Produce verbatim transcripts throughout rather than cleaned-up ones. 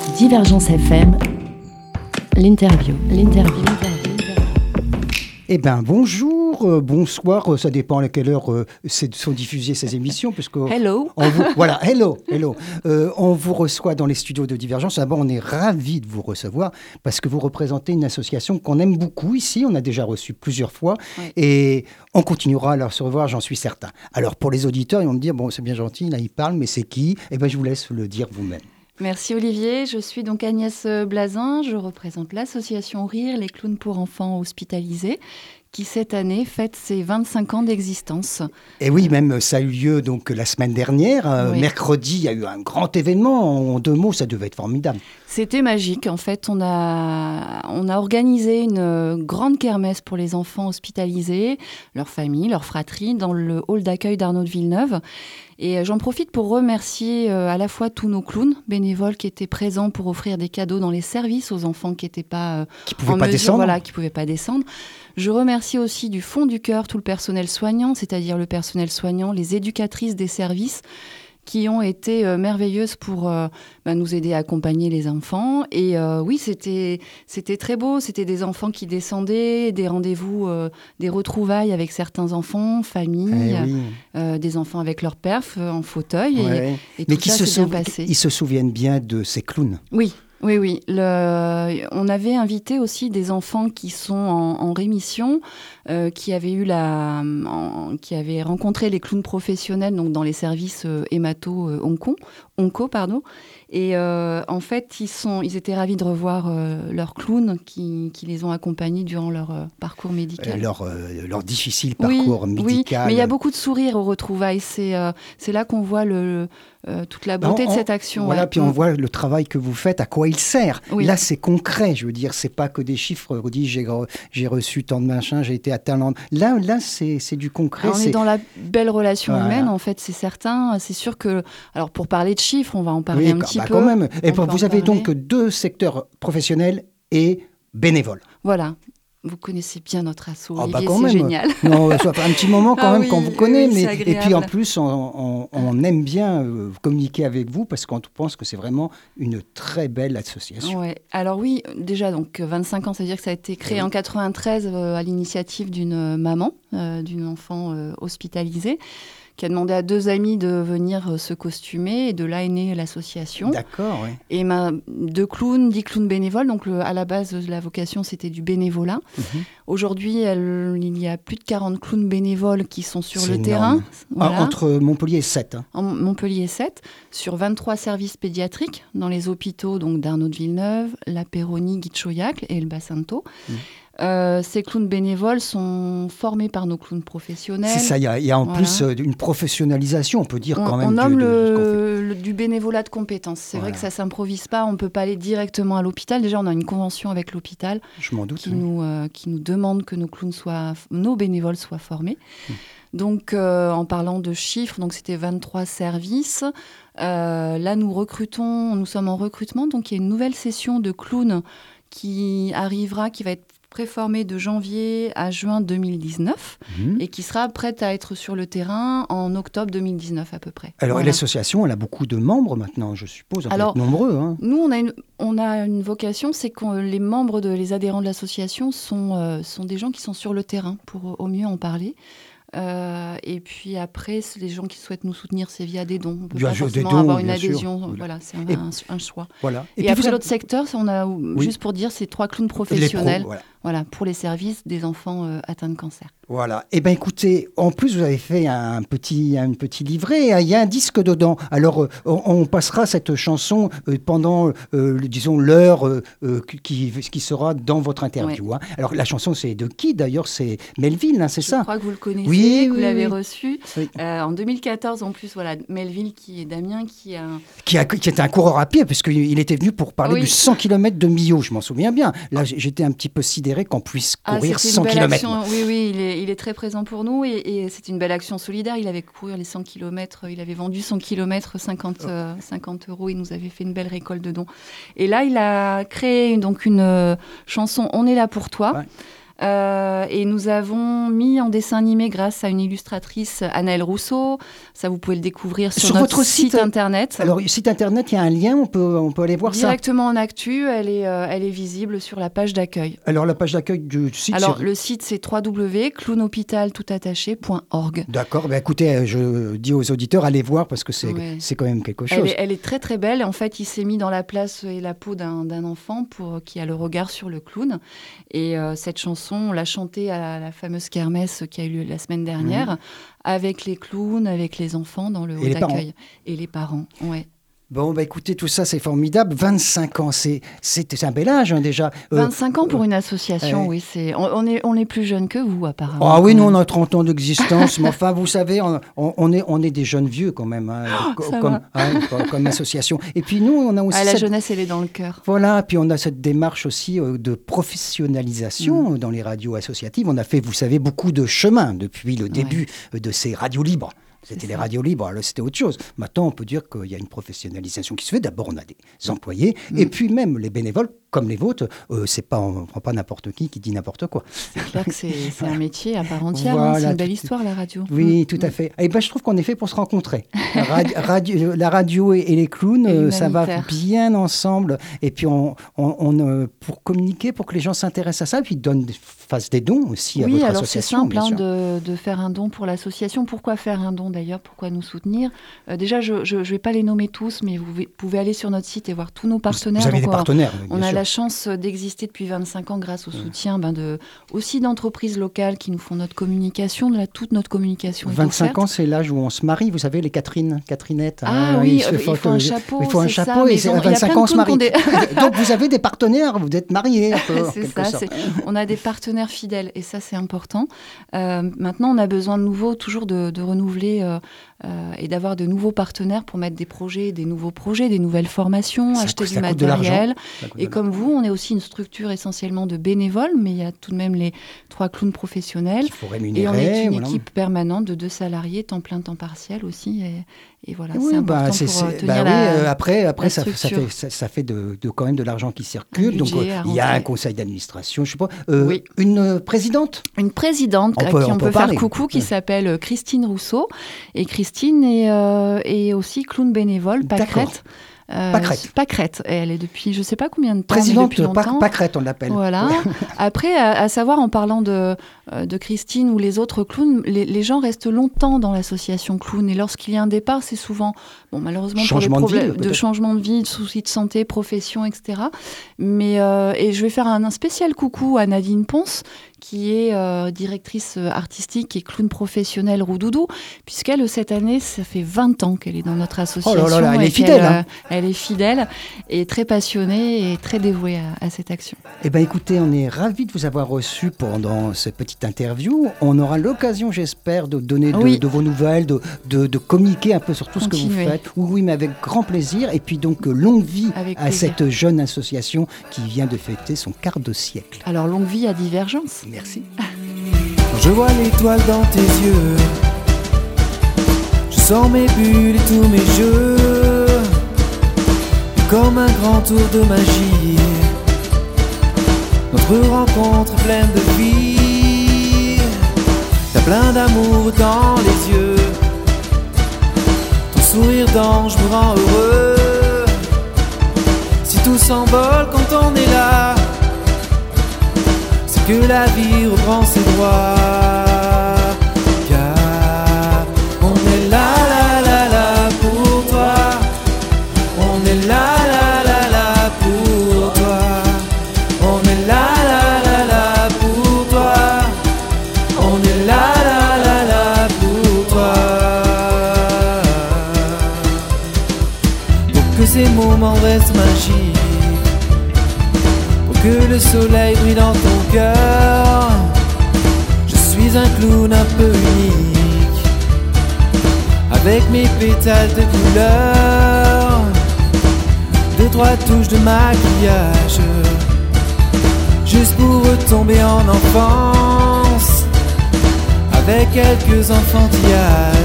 Divergence F M, l'interview, l'interview, l'interview. Eh bien, bonjour, euh, bonsoir, euh, ça dépend à quelle heure euh, c'est- sont diffusées ces émissions. Parce que Hello. on vous, Voilà, hello, hello. Euh, on vous reçoit dans les studios de Divergence. D'abord, on est ravis de vous recevoir parce que vous représentez une association qu'on aime beaucoup ici. On a déjà reçu plusieurs fois Oui. et on continuera à la recevoir, j'en suis certain. Alors, pour les auditeurs, ils vont me dire, bon, c'est bien gentil, là, ils parlent, mais c'est qui ? Eh bien, je vous laisse le dire vous-même. Merci Olivier, je suis donc Agnès Blazin, je représente l'association Rire, les clowns pour enfants hospitalisés, qui cette année fête ses vingt-cinq ans d'existence. Et oui, même ça a eu lieu donc la semaine dernière, euh, Oui. mercredi, il y a eu un grand événement. En deux mots, ça devait être formidable. C'était magique, en fait, on a, on a organisé une grande kermesse pour les enfants hospitalisés, leurs familles, leurs fratries, dans le hall d'accueil d'Arnaud de Villeneuve. Et j'en profite pour remercier euh, à la fois tous nos clowns bénévoles qui étaient présents pour offrir des cadeaux dans les services aux enfants qui n'étaient pas, euh, Qui ne pouvaient en pas mesure, descendre. voilà, qui pouvaient pas descendre. Je remercie aussi du fond du cœur tout le personnel soignant, c'est-à-dire le personnel soignant, les éducatrices des services, qui ont été euh, merveilleuses pour euh, bah, nous aider à accompagner les enfants. Et euh, oui, c'était, c'était très beau. C'était des enfants qui descendaient, des rendez-vous, euh, des retrouvailles avec certains enfants, familles, Eh oui. euh, des enfants avec leur perf euh, en fauteuil. Ouais. Et, et Mais tout qui ça se s'est bien souv- passé. ils se souviennent bien de ces clowns. Oui. Oui, oui. Le... On avait invité aussi des enfants qui sont en, en rémission, euh, qui avaient eu la, en- qui avaient rencontré les clowns professionnels donc dans les services euh, hémato euh, onco, onco, pardon. Et euh, en fait, ils sont, ils étaient ravis de revoir euh, leurs clowns qui, qui les ont accompagnés durant leur euh, parcours médical. Euh, leur, euh, leur difficile Oui, parcours oui, médical. mais il y a beaucoup de sourires aux retrouvailles. C'est, euh, c'est là qu'on voit le, euh, toute la beauté On- de on- cette action. Voilà, ouais. puis on Mm. voit le travail que vous faites, à quoi il sert. Oui. Là, c'est concret, je veux dire, c'est pas que des chiffres. On dit j'ai, re- j'ai reçu tant de machins, j'ai été à tel endroit. Là, là c'est, c'est du concret. Alors, on c'est... est dans la belle relation Voilà. humaine, en fait, c'est certain. C'est sûr que, alors pour parler de chiffres, on va en parler Oui, un bah, petit bah, peu. quand même. Et On pour- peut vous en avez parler. donc deux secteurs professionnels et bénévoles. Voilà. Vous connaissez bien notre asso, Ah, Olivier, bah, quand c'est même. génial. Non, ça fait un petit moment quand Ah même oui, qu'on vous oui, connaît, oui, mais c'est et puis en agréable. plus on, on- on aime bien euh, communiquer avec vous parce qu'on pense que c'est vraiment une très belle association. Ouais. Alors oui, déjà, donc vingt-cinq ans, ça veut dire que ça a été créé Eh oui. en quatre-vingt-treize euh, à l'initiative d'une maman, euh, d'une enfant euh, hospitalisée, qui a demandé à deux amis de venir euh, se costumer, et de là est née l'association. D'accord, oui. Et ma, deux clowns, dix clowns bénévoles. Donc, le- à la base, la vocation, c'était du bénévolat. Mhm. Aujourd'hui, elle- il y a plus de quarante clowns bénévoles qui sont sur C'est le énorme. terrain. Voilà, En- Entre Montpellier et Sète. hein. en Montpellier sept, sur vingt-trois services pédiatriques dans les hôpitaux donc d'Arnaud de Villeneuve, La Péronie, Guichoyac et El Basanto. Mhm. Euh, ces clowns bénévoles sont formés par nos clowns professionnels. C'est ça, il y a, il y a en Voilà. plus euh, une professionnalisation, on peut dire On, quand on même. nomme du, de- de ce qu'on fait. le, le- du bénévolat de compétences. C'est Voilà. vrai que ça s'improvise pas. On peut pas aller directement à l'hôpital. Déjà, on a une convention avec l'hôpital Je m'en doute. qui oui. nous euh, qui nous demande que nos clowns soient, nos bénévoles soient formés. Mmh. Donc, euh, en parlant de chiffres, donc c'était vingt-trois services. Euh, là, nous recrutons, nous sommes en recrutement. Donc, il y a une nouvelle session de clowns qui arrivera, qui va être préformée de janvier à juin deux mille dix-neuf Mhm. et qui sera prête à être sur le terrain en octobre deux mille dix-neuf à peu près. Alors Voilà. l'association, elle a beaucoup de membres maintenant, je suppose. On Alors, peut être nombreux. Hein. Nous, on a une, on a une vocation, c'est que les membres, de, les adhérents de l'association sont, euh, sont des gens qui sont sur le terrain pour au mieux en parler. Euh, et puis après, c'est les gens qui souhaitent nous soutenir, c'est via des dons. On ne peut Bien pas sûr, des forcément dons, avoir une bien sûr. adhésion. Voilà. Voilà, c'est un, Et- un, un choix. Voilà. Et, puis après, vous avez- l'autre secteur, c'est- on a, Oui. juste pour dire, c'est trois clowns les professionnels. pros, voilà. Voilà, pour les services des enfants euh, atteints de cancer. Voilà. Eh bien, écoutez, en plus, vous avez fait un petit, un petit livret. hein, Il y a un disque dedans. Alors, euh, on, on passera cette chanson euh, pendant, euh, le- disons, l'heure euh, euh, qui, qui sera dans votre interview. hein. Alors, la chanson, c'est de qui d'ailleurs? C'est Melville, hein, c'est Je ça? crois que vous le connaissez, Oui, que vous oui, l'avez oui. reçu. Oui. Euh, en deux mille quatorze, en plus, voilà, Melville qui est Damien qui a... Qui, a, qui était un coureur à pied, parce qu'il était venu pour parler Oui. du cent kilomètres de Millau, je m'en souviens bien. Là, j'étais un petit peu sidéré qu'on puisse Ah, courir c'était une cent belle kilomètres. action. Oui, oui, il est, il est très présent pour nous et, et c'est une belle action solidaire. Il avait couru les cent kilomètres, il avait vendu cent kilomètres, cinquante, euh, cinquante euros. Il nous avait fait une belle récolte de dons. Et là, il a créé donc une euh, chanson « On est là pour toi Ouais. ». Euh, et nous avons mis en dessin animé grâce à une illustratrice, Anaëlle Rousseau. Ça, vous pouvez le découvrir sur, sur notre votre site, site internet. Alors, site internet, il y a un lien, on peut, on peut aller voir Directement ça. en actu, elle est, euh, elle est visible sur la page d'accueil. Alors, la page d'accueil du site. Alors, c'est... le site, c'est w w w point clownhôpital tout attaché point org. D'accord. Ben, écoutez, je dis aux auditeurs, allez voir parce que c'est, Ouais. c'est quand même quelque chose. Elle est, elle est très très belle. En fait, il s'est mis dans la place et la peau d'un, d'un enfant pour, qui a le regard sur le clown. Et euh, cette chanson, on l'a chantée à la fameuse kermesse qui a eu lieu la semaine dernière, mmh. avec les clowns, avec les enfants dans le hall d'accueil. Et les parents, ouais. Bon, bah écoutez, tout ça, c'est formidable. vingt-cinq ans, c'est, c'est, c'est un bel âge hein, déjà. Euh, vingt-cinq ans pour une association, euh, oui. C'est, on, on, est, on est plus jeunes que vous, apparemment. Ah oui, nous, on a trente ans d'existence. Mais enfin, vous savez, on, on, est, on est des jeunes vieux quand même, hein, oh, comme, hein, comme association. Et puis nous, on a aussi... Ah, la cette... jeunesse, elle est dans le cœur. Voilà, puis on a cette démarche aussi euh, de professionnalisation mmh. dans les radios associatives. On a fait, vous savez, beaucoup de chemin depuis le début ouais. de ces radios libres. C'était c'est les radios libres, alors c'était autre chose. Maintenant, on peut dire qu'il y a une professionnalisation qui se fait. D'abord, on a des employés, mmh. et puis même les bénévoles, comme les vôtres, euh, c'est pas, on ne prend pas n'importe qui qui dit n'importe quoi. C'est clair que c'est, c'est un métier à part entière, voilà, hein, c'est une belle histoire, la radio. Oui, mmh. tout à fait. Et ben, je trouve qu'on est fait pour se rencontrer. La radio, radio, la radio et, et les clowns, et ça va bien ensemble. Et puis, on, on, on, euh, pour communiquer, pour que les gens s'intéressent à ça, et puis donnent, fassent des dons aussi oui, à votre alors association. Oui, alors c'est simple hein, de, de faire un don pour l'association. Pourquoi faire un don d'ailleurs? Pourquoi nous soutenir? euh, Déjà, je ne vais pas les nommer tous, mais vous pouvez aller sur notre site et voir tous nos partenaires. Vous avez Donc, des partenaires, On, on a la chance d'exister depuis vingt-cinq ans grâce au soutien ben, de, aussi d'entreprises locales qui nous font notre communication, de la, toute notre communication. vingt-cinq ans, c'est l'âge où on se marie, vous savez, les Catherine, Catherinettes. Ah hein, oui, il faut, il faut un chapeau. Il faut un chapeau ça, et c'est à vingt-cinq ans, on se marie. Des... Donc vous avez des partenaires, vous êtes mariés. C'est ça, c'est... on a des partenaires fidèles et ça, c'est important. Euh, maintenant, on a besoin de nouveau, toujours de, de renouveler euh, euh, et d'avoir de nouveaux partenaires pour mettre des projets, des nouveaux projets, des nouvelles formations, ça acheter coûte, du matériel. Et comme vous, on est aussi une structure essentiellement de bénévoles, mais il y a tout de même les trois clowns professionnels. Il faut rémunérer. Et on est une voilà. équipe permanente de deux salariés, temps plein, temps partiel aussi. Et, et voilà, oui, c'est important bah, c'est, pour c'est, tenir bah, la, oui, euh, après, après ça, ça fait, ça, ça fait de, de, quand même de l'argent qui circule. Donc, euh, il y a un conseil d'administration, je sais pas. Euh, oui. Une euh, présidente Une présidente on à peut, qui on, on peut, peut faire parler. coucou, qui ouais. s'appelle Christine Rousseau. Et Christine est, euh, est aussi clown bénévole, Pâquerette. Euh, Pâquerette. Pâquerette. Et elle est depuis, je ne sais pas combien de temps. Présidente depuis longtemps. Pâquerette, on l'appelle. Voilà. Après, à, à savoir, en parlant de, de Christine ou les autres clowns, les, les gens restent longtemps dans l'association clown. Et lorsqu'il y a un départ, c'est souvent, bon, malheureusement, changement pour des problèmes de, vie, de changement de vie, de soucis de santé, profession, et cetera. Mais, euh, et je vais faire un, un spécial coucou à Nadine Ponce, qui est euh, directrice artistique et clown professionnelle Roudoudou, puisqu'elle, cette année, ça fait vingt ans qu'elle est dans notre association. Oh là là, elle est fidèle. Hein. Euh, elle est fidèle et très passionnée et très dévouée à, à cette action. Eh bien, écoutez, on est ravis de vous avoir reçu pendant cette petite interview. On aura l'occasion, j'espère, de donner de, oui. de vos nouvelles, de, de, de communiquer un peu sur tout Continuer. ce que vous faites. Oui, oui, mais avec grand plaisir. Et puis donc, longue vie avec à plaisir. cette jeune association qui vient de fêter son quart de siècle. Alors, longue vie à Divergence. Merci. Je vois l'étoile dans tes yeux, je sens mes bulles et tous mes jeux, et comme un grand tour de magie, notre rencontre est pleine de vie. T'as plein d'amour dans les yeux, ton sourire d'ange me rend heureux. Si tout s'envole quand on est là, que la vie reprend ses droits, car on est là, là, là, là pour toi, on est là, là, là, là pour toi, on est là, là, là, là pour toi, on est là, là, là, là pour toi, pour que ces moments restent magiques, que le soleil brille dans ton cœur. Je suis un clown un peu unique, avec mes pétales de couleur, deux, trois touches de maquillage, juste pour retomber en enfance, avec quelques enfantillages,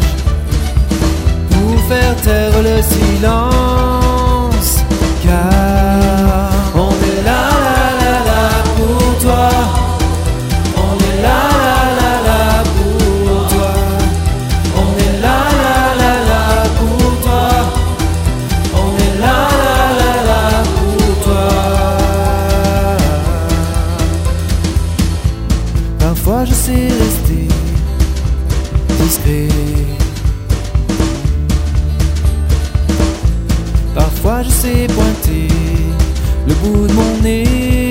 pour faire taire le silence, car on est là, là, là, là pour toi, pointer le bout de mon nez.